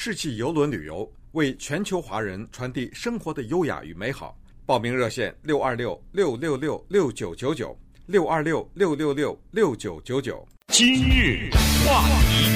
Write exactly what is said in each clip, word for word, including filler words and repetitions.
世纪邮轮旅游，为全球华人传递生活的优雅与美好。报名热线六二六六六六六九九九六二六六六六六九九九。 今日话题，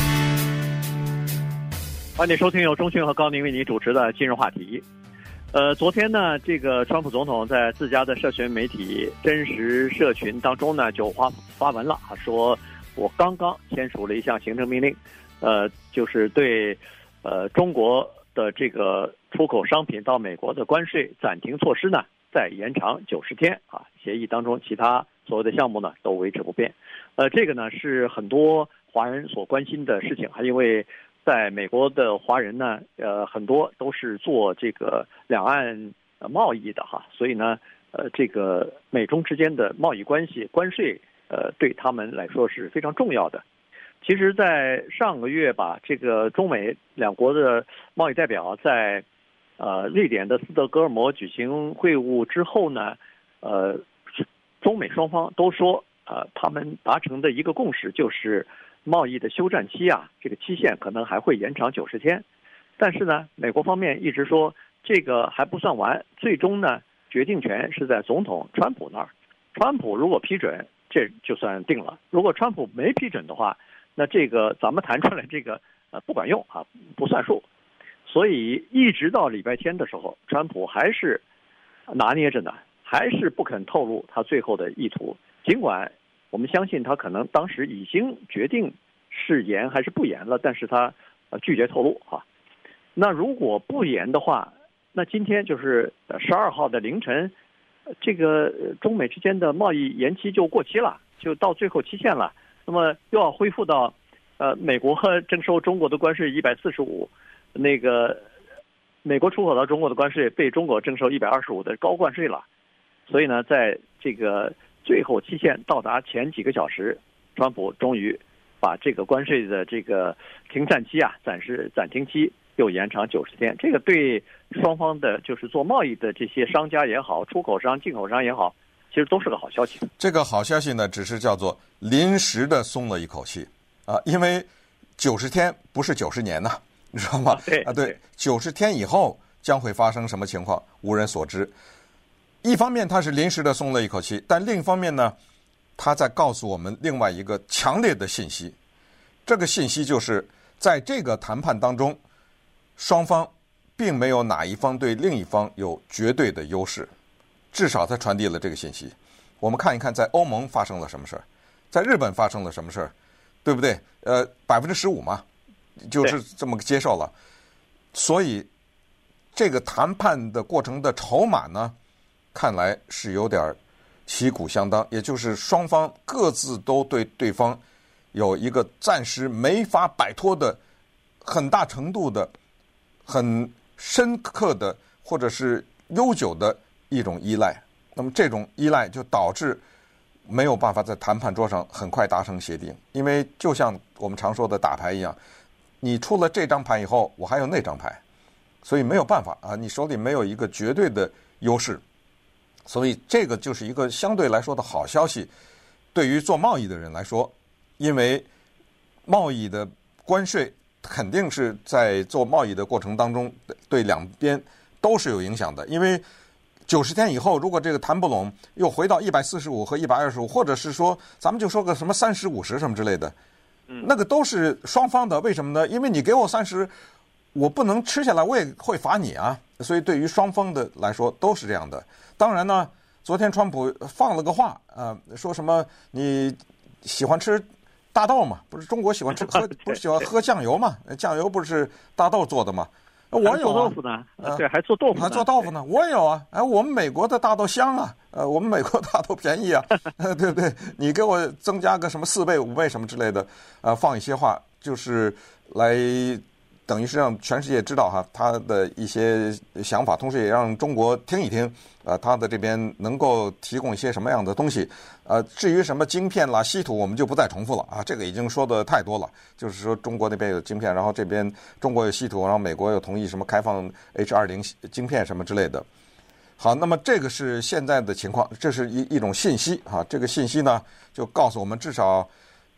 欢迎收听由钟迅和高宁为你主持的今日话题。呃，昨天呢，这个川普总统在自家的社群媒体真实社群当中呢，就发发文了，说我刚刚签署了一项行政命令，呃，就是对呃中国的这个出口商品到美国的关税暂停措施呢，再延长九十天啊。协议当中其他所有的项目呢都维持不变。呃，这个呢是很多华人所关心的事情，还因为在美国的华人呢，呃，很多都是做这个两岸贸易的哈，所以呢，呃，这个美中之间的贸易关系、关税，呃，对他们来说是非常重要的。其实，在上个月吧，这个中美两国的贸易代表在呃瑞典的斯德哥尔摩举行会晤之后呢，呃，中美双方都说，呃，他们达成的一个共识就是贸易的休战期啊，这个期限可能还会延长九十天。但是呢，美国方面一直说这个还不算完，最终呢，决定权是在总统川普那儿。川普如果批准，这就算定了；如果川普没批准的话，那这个咱们谈出来这个呃不管用啊，不算数。所以一直到礼拜天的时候，川普还是拿捏着呢，还是不肯透露他最后的意图。尽管我们相信他可能当时已经决定是延还是不延了，但是他呃拒绝透露啊。那如果不延的话，那今天就是十二号的凌晨，这个中美之间的贸易延期就过期了，就到最后期限了。那么又要恢复到，呃，美国征收中国的关税一百四十五，那个美国出口到中国的关税被中国征收一百二十五的高关税了。所以呢，在这个最后期限到达前几个小时，川普终于把这个关税的这个停战期啊，暂时暂停期又延长九十天。这个对双方的，就是做贸易的这些商家也好，出口商、进口商也好，其实都是个好消息。 这个好消息呢，只是叫做临时的松了一口气啊，因为九十天不是九十年呐，你知道吗？ 啊对啊，对，九十天以后将会发生什么情况，无人所知。一方面它是临时的松了一口气，但另一方面呢，它在告诉我们另外一个强烈的信息。这个信息就是在这个谈判当中，双方并没有哪一方对另一方有绝对的优势，至少它传递了这个信息。我们看一看在欧盟发生了什么事儿，在日本发生了什么事儿，对不对？呃，百分之十五嘛，就是这么接受了。所以这个谈判的过程的筹码呢，看来是有点旗鼓相当，也就是双方各自都对对方有一个暂时没法摆脱的很大程度的、很深刻的或者是悠久的一种依赖。那么这种依赖就导致没有办法在谈判桌上很快达成协定，因为就像我们常说的打牌一样，你出了这张牌以后，我还有那张牌，所以没有办法啊，你手里没有一个绝对的优势。所以这个就是一个相对来说的好消息，对于做贸易的人来说，因为贸易的关税肯定是在做贸易的过程当中对两边都是有影响的，因为九十天以后，如果这个谈不拢，又回到一百四十五和一百二十五，或者是说咱们就说个什么三十五十什么之类的，那个都是双方的。为什么呢？因为你给我三十，我不能吃下来，我也会罚你啊。所以对于双方的来说都是这样的。当然呢，昨天川普放了个话啊、呃，说什么你喜欢吃大豆嘛？不是中国喜欢吃喝，不是喜欢喝酱油嘛？酱油不是大豆做的嘛？我有、啊、 做豆腐呢，呃、对，还做豆腐呢， 还做豆腐呢。我也有啊，哎，我们美国的大豆香啊，呃，我们美国大豆便宜啊，呃，对不对？你给我增加个什么四倍、五倍什么之类的，呃，放一些话，就是来等于是让全世界知道哈他的一些想法，同时也让中国听一听，呃，他的这边能够提供一些什么样的东西。呃，至于什么晶片啦、稀土，我们就不再重复了啊，这个已经说的太多了。就是说，中国那边有晶片，然后这边中国有稀土，然后美国又同意什么开放 H 二十 晶片什么之类的。好，那么这个是现在的情况，这是一一种信息啊。这个信息呢，就告诉我们，至少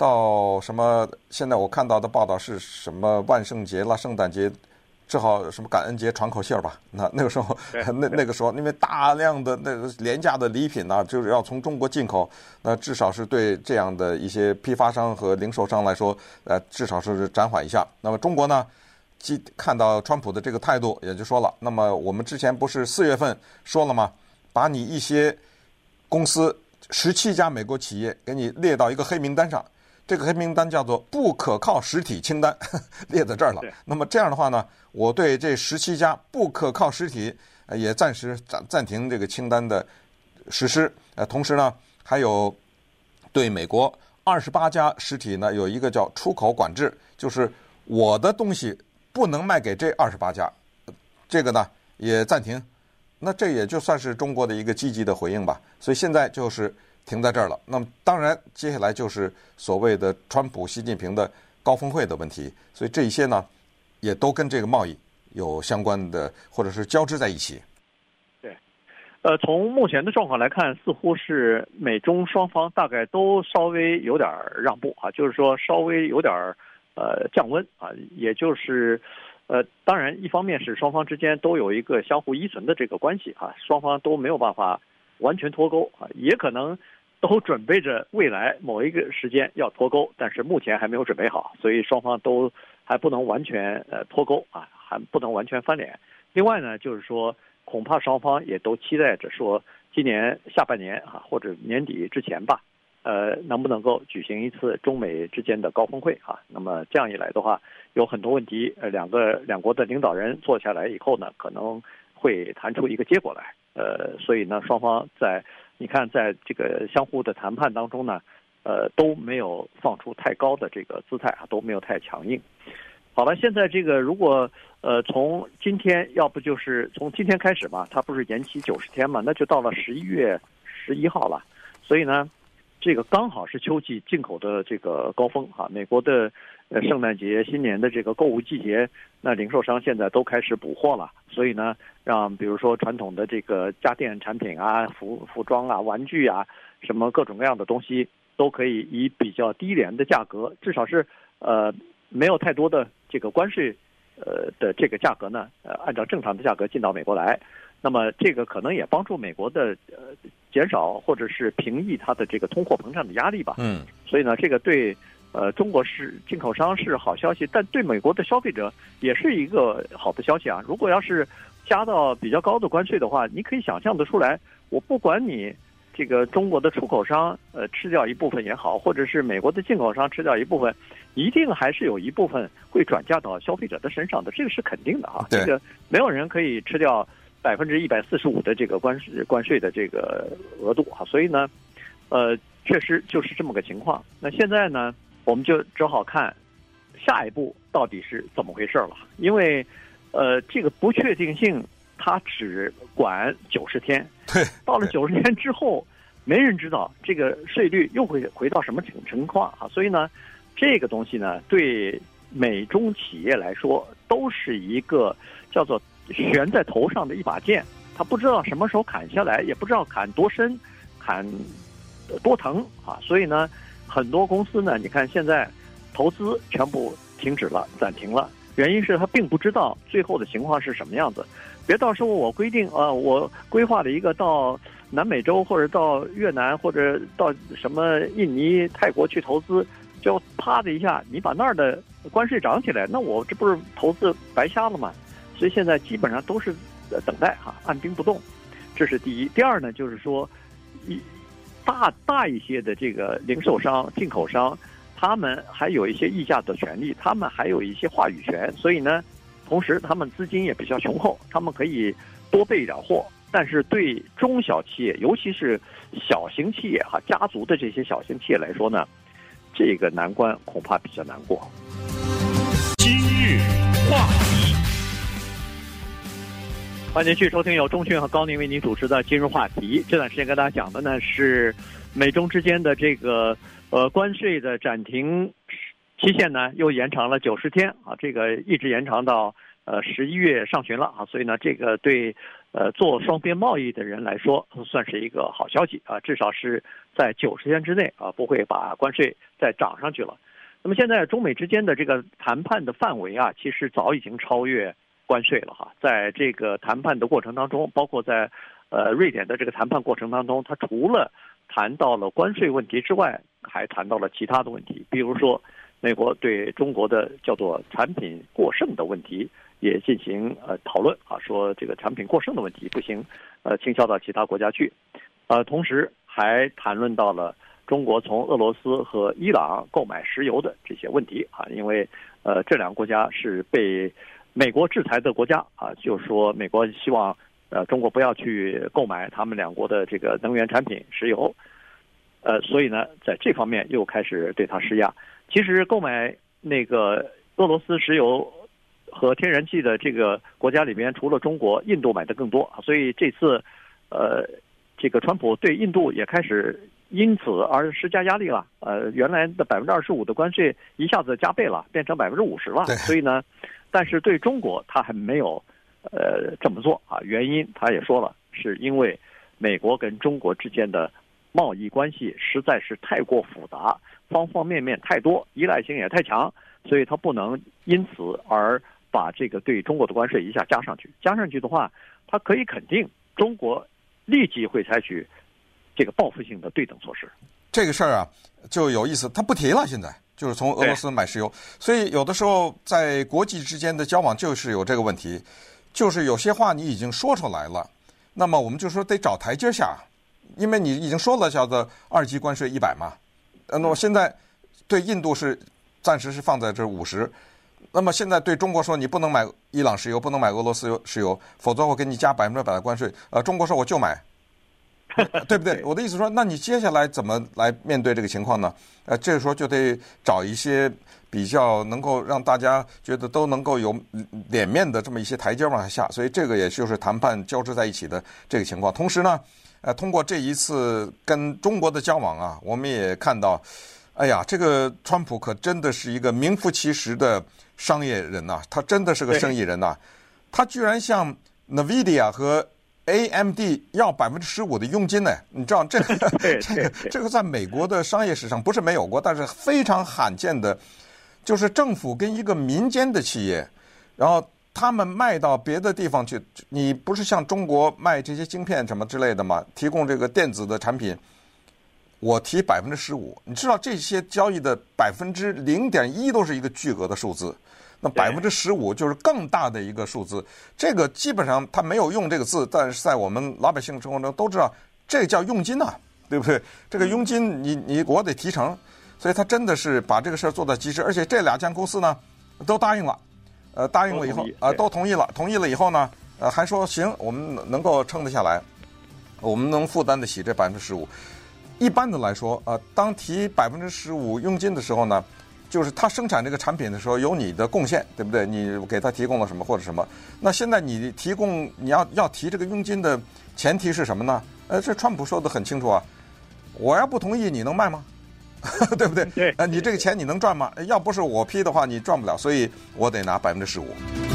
到什么？现在我看到的报道是什么万圣节啦、圣诞节，正好什么感恩节传口信儿吧？那那个时候，那那个时候，因为大量的那个廉价的礼品呢、啊，就是要从中国进口，那至少是对这样的一些批发商和零售商来说，呃，至少是暂缓一下。那么中国呢？既看到川普的这个态度，也就说了，那么我们之前不是四月份说了吗？把你一些公司十七家美国企业给你列到一个黑名单上，这个黑名单叫做不可靠实体清单，列在这儿了。那么这样的话呢，我对这十七家不可靠实体也暂时暂暂停这个清单的实施。呃，同时呢，还有对美国二十八家实体呢有一个叫出口管制，就是我的东西不能卖给这二十八家，这个呢也暂停。那这也就算是中国的一个积极的回应吧。所以现在就是停在这儿了。那么当然，接下来就是所谓的川普、习近平的高峰会的问题。所以这一些呢，也都跟这个贸易有相关的，或者是交织在一起。 对，呃，从目前的状况来看，似乎是美中双方大概都稍微有点让步啊，就是说稍微有点呃降温啊，也就是。呃，当然，一方面是双方之间都有一个相互依存的这个关系啊，双方都没有办法完全脱钩啊，也可能都准备着未来某一个时间要脱钩，但是目前还没有准备好，所以双方都还不能完全呃脱钩啊，还不能完全翻脸。另外呢，就是说，恐怕双方也都期待着说，今年下半年啊，或者年底之前吧。呃，能不能够举行一次中美之间的高峰会啊？那么这样一来的话，有很多问题，呃，两个两国的领导人坐下来以后呢，可能会谈出一个结果来。呃，所以呢，双方在你看，在这个相互的谈判当中呢，呃，都没有放出太高的这个姿态啊，都没有太强硬。好了，现在这个如果呃从今天，要不就是从今天开始嘛，它不是延期九十天嘛，那就到了十一月十一号了，所以呢。这个刚好是秋季进口的这个高峰哈，美国的呃圣诞节、新年的这个购物季节，那零售商现在都开始补货了，所以呢，让比如说传统的这个家电产品啊、服服装啊、玩具啊，什么各种各样的东西，都可以以比较低廉的价格，至少是呃没有太多的这个关税呃的这个价格呢，呃按照正常的价格进到美国来。那么这个可能也帮助美国的呃减少或者是平抑它的这个通货膨胀的压力吧。 嗯， 所以呢，这个对呃中国是进口商是好消息，但对美国的消费者也是一个好的消息啊。如果要是加到比较高的关税的话，你可以想象得出来，我不管你这个中国的出口商呃吃掉一部分也好，或者是美国的进口商吃掉一部分，一定还是有一部分会转嫁到消费者的身上的，这个是肯定的啊。这个没有人可以吃掉。百分之一百四十五的这个关税关税的这个额度啊，所以呢，呃，确实就是这么个情况。那现在呢，我们就只好看下一步到底是怎么回事了。因为，呃，这个不确定性它只管九十天， 对， 到了九十天之后，没人知道这个税率又会回到什么情情况啊。所以呢，这个东西呢，对美中企业来说都是一个叫做。悬在头上的一把剑，他不知道什么时候砍下来，也不知道砍多深，砍多疼啊！所以呢，很多公司呢，你看现在投资全部停止了、暂停了，原因是他并不知道最后的情况是什么样子。别到时候我规定啊、呃，我规划了一个到南美洲或者到越南或者到什么印尼、泰国去投资，就啪的一下，你把那儿的关税涨起来，那我这不是投资白瞎了吗？所以现在基本上都是等待哈，按兵不动，这是第一。第二呢，就是说，一大大一些的这个零售商、进口商，他们还有一些议价的权利，他们还有一些话语权。所以呢，同时他们资金也比较雄厚，他们可以多备点货。但是对中小企业，尤其是小型企业哈，家族的这些小型企业来说呢，这个难关恐怕比较难过。 今日话题。 欢迎继续收听由钟迅和高宁为您主持的今日话题。这段时间跟大家讲的呢是美中之间的这个呃关税的暂停期限呢又延长了九十天啊，这个一直延长到呃十一月上旬了啊，所以呢这个对呃，做双边贸易的人来说，算是一个好消息啊，至少是在九十天之内啊，不会把关税再涨上去了。那么现在中美之间的这个谈判的范围啊，其实早已经超越关税了哈。在这个谈判的过程当中，包括在呃瑞典的这个谈判过程当中，它除了谈到了关税问题之外，还谈到了其他的问题，比如说美国对中国的叫做产品过剩的问题也进行呃讨论啊，说这个产品过剩的问题不行，呃倾销到其他国家去，呃同时还谈论到了中国从俄罗斯和伊朗购买石油的这些问题啊，因为呃这两个国家是被美国制裁的国家啊，就是说美国希望呃中国不要去购买他们两国的这个能源产品石油，呃所以呢在这方面又开始对它施压。其实购买那个俄罗斯石油和天然气的这个国家里面，除了中国，印度买的更多，所以这次呃这个川普对印度也开始因此而施加压力了，呃，原来的百分之二十五的关税一下子加倍了，变成百分之五十了。所以呢，但是对中国他还没有呃这么做啊，原因他也说了，是因为美国跟中国之间的贸易关系实在是太过复杂，方方面面太多，依赖性也太强，所以他不能因此而把这个对中国的关税一下加上去。加上去的话，他可以肯定中国立即会采取这个报复性的对等措施。 这个事儿啊就有意思，他不提了，现在就是从俄罗斯买石油，所以有的时候在国际之间的交往就是有这个问题，就是有些话你已经说出来了，那么我们就说得找台阶下，因为你已经说了叫做二级关税一百嘛，那么现在对印度是暂时是放在这五十，那么现在对中国说你不能买伊朗石油，不能买俄罗斯石油，否则我给你加百分之百的关税。呃，中国说我就买，对不对？我的意思说，那你接下来怎么来面对这个情况呢？呃，这个时候就得找一些比较能够让大家觉得都能够有脸面的这么一些台阶往下，所以这个也就是谈判交织在一起的这个情况。同时呢，呃，通过这一次跟中国的交往啊，我们也看到，哎呀，这个川普可真的是一个名副其实的商业人呐、啊，他真的是个生意人呐、啊，他居然向 NVIDIA 和 A M D 要百分之十五的佣金呢？你知道这个这个这个在美国的商业史上不是没有过，但是非常罕见的，就是政府跟一个民间的企业，然后他们卖到别的地方去，你不是像中国卖这些晶片什么之类的吗？提供这个电子的产品，我提百分之十五，你知道这些交易的百分之零点一都是一个巨额的数字。那百分之十五就是更大的一个数字，这个基本上他没有用这个字，但是在我们老百姓生活中都知道，这个叫佣金呐、啊，对不对？这个佣金你你我得提成，所以他真的是把这个事儿做到极致，而且这两家公司呢都答应了，呃，答应了以后啊、呃、都同意了，同意了以后呢，呃还说行，我们能够撑得下来，我们能负担得起这百分之十五。一般的来说，呃，当提百分之十五佣金的时候呢，就是他生产这个产品的时候有你的贡献，对不对？你给他提供了什么或者什么？那现在你提供你要要提这个佣金的前提是什么呢？呃，这川普说的很清楚啊，我要不同意你能卖吗？对不对？ 对， 呃，你这个钱你能赚吗？要不是我批的话，你赚不了，所以我得拿百分之十五。